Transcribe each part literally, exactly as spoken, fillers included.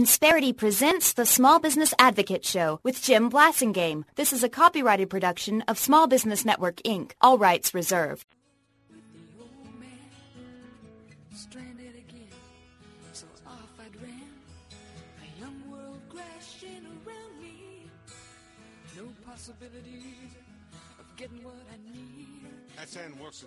Insperity presents the Small Business Advocate Show with Jim Blasingame. This is a copyrighted production of Small Business Network, Incorporated. All rights reserved. With the old man stranded again, so off I ran. A young world crashing around me. No possibilities of getting what I need. That's Ann Wilson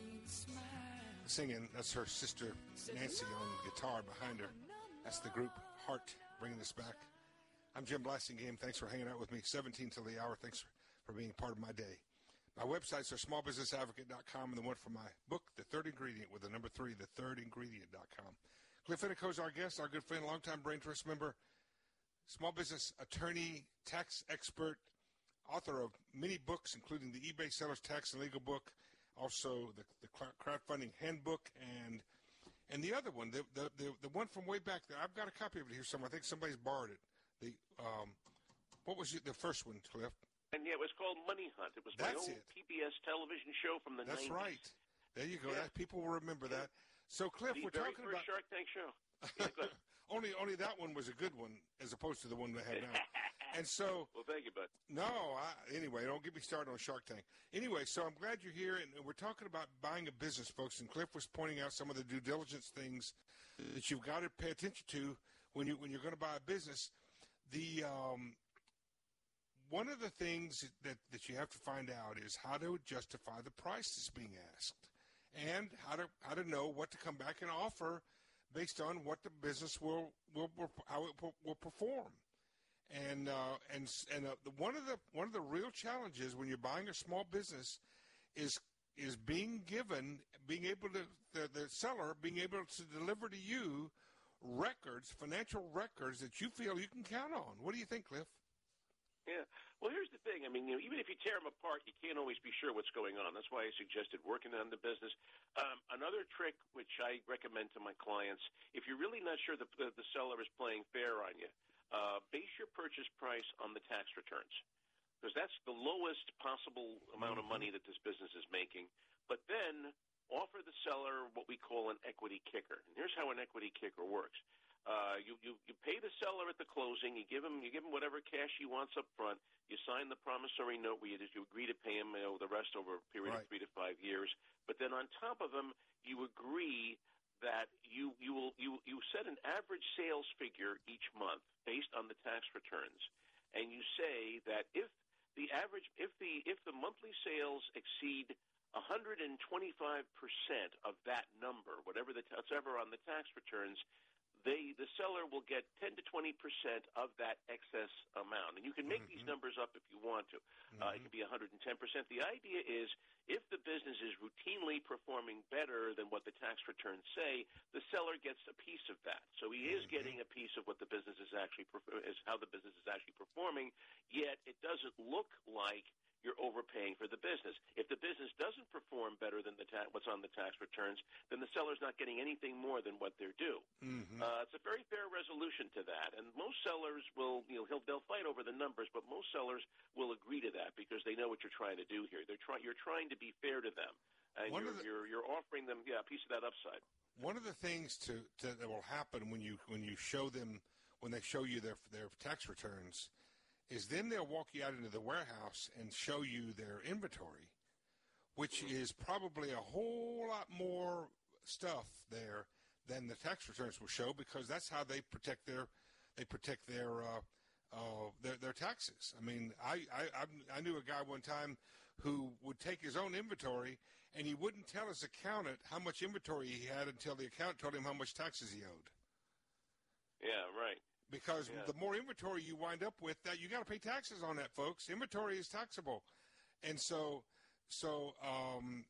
singing. That's her sister Nancy on guitar behind her. That's the group Heart bringing this back. I'm Jim Blasingame. Thanks for hanging out with me. seventeen till the hour. Thanks for being part of my day. My websites are small business advocate dot com and the one for my book, The Third Ingredient, with the number three, the third ingredient dot com. Cliff Finico is our guest, our good friend, longtime Brain Trust member, small business attorney, tax expert, author of many books, including the eBay Sellers Tax and Legal book, also the, the crowdfunding handbook, and and the other one, the, the the the one from way back there. I've got a copy of it here somewhere. I think somebody's borrowed it. The um, what was it, the first one, Cliff? And yeah, it was called Money Hunt. It was my That's old it. P B S television show from the That's nineties. right. There you go. Yeah. That, people will remember Yeah. that. So, Cliff, The we're very talking first about Shark Tank show. Yeah, go ahead. only only that one was a good one as opposed to the one they have now. And so, Well, thank you, bud. no, I, anyway, don't get me started on Shark Tank. Anyway, so I'm glad you're here, and we're talking about buying a business, folks. And Cliff was pointing out some of the due diligence things that you've got to pay attention to when you when you're going to buy a business. The um, one of the things that, that you have to find out is how to justify the price that's being asked, and how to how to know what to come back and offer based on what the business will will, will how it will, will perform. And uh, and and uh, the, one of the one of the real challenges when you're buying a small business is is being given, being able to the, the seller being able to deliver to you records, financial records that you feel you can count on. What do you think, Cliff? Yeah. Well, here's the thing. I mean, you know, even if you tear them apart, you can't always be sure what's going on. That's why I suggested working on the business. Um, another trick, which I recommend to my clients, if you're really not sure the, the, the seller is playing fair on you, uh, base your purchase price on the tax returns, because that's the lowest possible amount of money that this business is making. But then offer the seller what we call an equity kicker. And here's how an equity kicker works. Uh, you, you, you pay the seller at the closing. You give him you give him whatever cash he wants up front. You sign the promissory note where you, you agree to pay him you know, the rest over a period Right. of three to five years. But then on top of them, you agree that you you will you you set an average sales figure each month based on the tax returns, and you say that if the average if the if the monthly sales exceed one hundred twenty-five percent of that number, whatever the whatever on the tax returns, they the seller will get ten to twenty percent of that excess amount. And you can make Mm-hmm. these numbers up if you want to. Mm-hmm. Uh, it could be one hundred ten percent. The idea is if the business is routinely performing better than what the tax returns say, the seller gets a piece of that. So he is Mm-hmm. getting a piece of what the business is actually is how the business is actually performing. Yet it doesn't look like you're overpaying for the business. If the business doesn't perform better than the ta- what's on the tax returns, then the seller's not getting anything more than what they're due. Mm-hmm. Uh, it's a very fair resolution to that, and most sellers will, you know, he'll, they'll fight over the numbers, but most sellers will agree to that because they know what you're trying to do here. They're trying, you're trying to be fair to them, and One you're, of the- you're you're offering them, yeah, a piece of that upside. One of the things to, to that will happen when you when you show them when they show you their their tax returns is then they'll walk you out into the warehouse and show you their inventory, which is probably a whole lot more stuff there than the tax returns will show, because that's how they protect their they protect their uh, uh, their, their taxes. I mean, I, I I knew a guy one time who would take his own inventory and he wouldn't tell his accountant how much inventory he had until the accountant told him how much taxes he owed. Yeah, right. Because Yeah. the more inventory you wind up with, that you got to pay taxes on that, folks. Inventory is taxable, and so so um,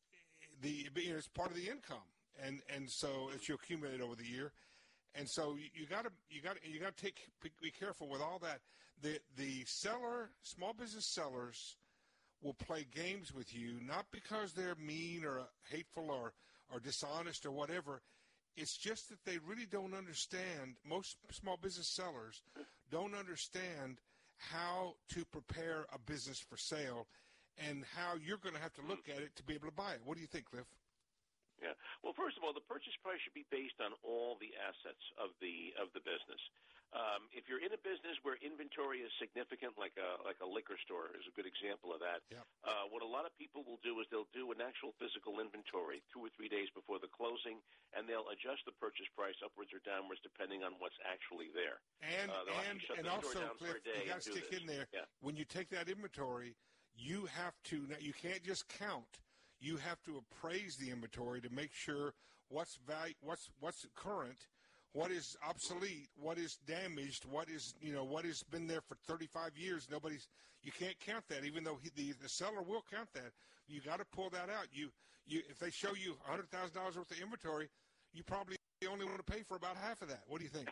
the you know, it's part of the income, and and so as you accumulate over the year, and so you got to you got you got to take be careful with all that. The the seller, small business sellers, will play games with you, not because they're mean or hateful or or dishonest or whatever. It's just that they really don't understand, most small business sellers don't understand how to prepare a business for sale and how you're going to have to look at it to be able to buy it. What do you think, Cliff? Yeah. Well, first of all, the purchase price should be based on all the assets of the of the business. Um, if you're in a business where inventory is significant, like a like a liquor store is a good example of that, yep. uh, what a lot of people will do is they'll do an actual physical inventory two or three days before the closing, and they'll adjust the purchase price upwards or downwards depending on what's actually there. And uh, and, and also, Cliff, you got to stick this. in there. Yeah. When you take that inventory, you have to – you can't just count. You have to appraise the inventory to make sure what's value, what's what's current, what is obsolete, what is damaged, what is you know what has been there for thirty-five years. Nobody's you can't count that, even though he, the the seller will count that. You got to pull that out. You you if they show you a hundred thousand dollars worth of inventory, you probably only want to pay for about half of that. What do you think?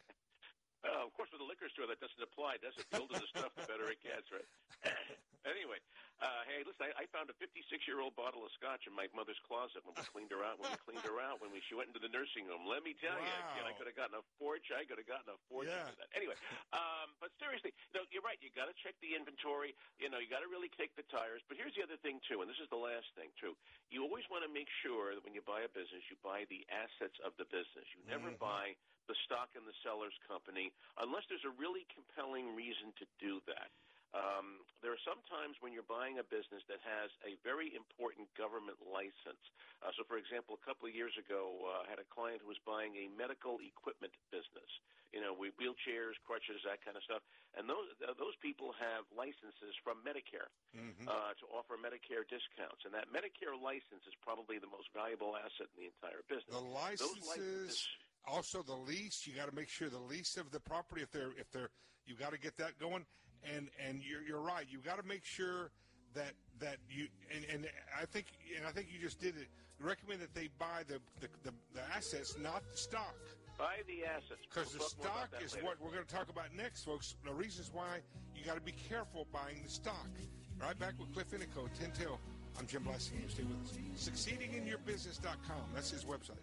Uh, of course, with a liquor store, that doesn't apply, does it? The older the stuff, the better it gets, right? Anyway, uh, hey, listen, I, I found a fifty-six-year-old bottle of scotch in my mother's closet when we cleaned her out. When we cleaned her out, when we, she went into the nursing home. Let me tell wow. you, kid, I could have gotten a fortune. I could have gotten a fortune yeah. for that. Anyway, um, but seriously, no, you're right. You got to check the inventory. You know, you got to really kick the tires. But here's the other thing too, and this is the last thing too. You always want to make sure that when you buy a business, you buy the assets of the business. You never mm-hmm. buy the stock in the seller's company unless there's a really compelling reason to do that. Um, there are some times when you're buying a business that has a very important government license. Uh, so, for example, a couple of years ago, uh, I had a client who was buying a medical equipment business. You know, we, wheelchairs, crutches, that kind of stuff. And those uh, those people have licenses from Medicare mm-hmm. uh, to offer Medicare discounts. And that Medicare license is probably the most valuable asset in the entire business. The licenses, those licenses also the lease. You got to make sure the lease of the property, if they're if they're, you got to get that going. And and you're you're right. You got to make sure that that you and, and I think and I think you just did it. Recommend that they buy the the, the, the assets, not the stock. Buy the assets. Because we'll the stock is later. what we're going to talk about next, folks. The reasons why you got to be careful buying the stock. Right back with Cliff Inico, ten till. I'm Jim Blasingame. Stay with us. succeeding in your business dot com. That's his website.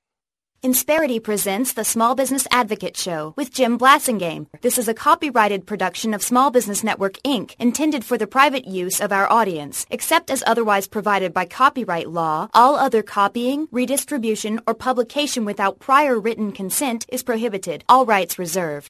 Insperity presents the Small Business Advocate Show with Jim Blasingame. This is a copyrighted production of Small Business Network, Incorporated, intended for the private use of our audience. Except as otherwise provided by copyright law, all other copying, redistribution, or publication without prior written consent is prohibited. All rights reserved.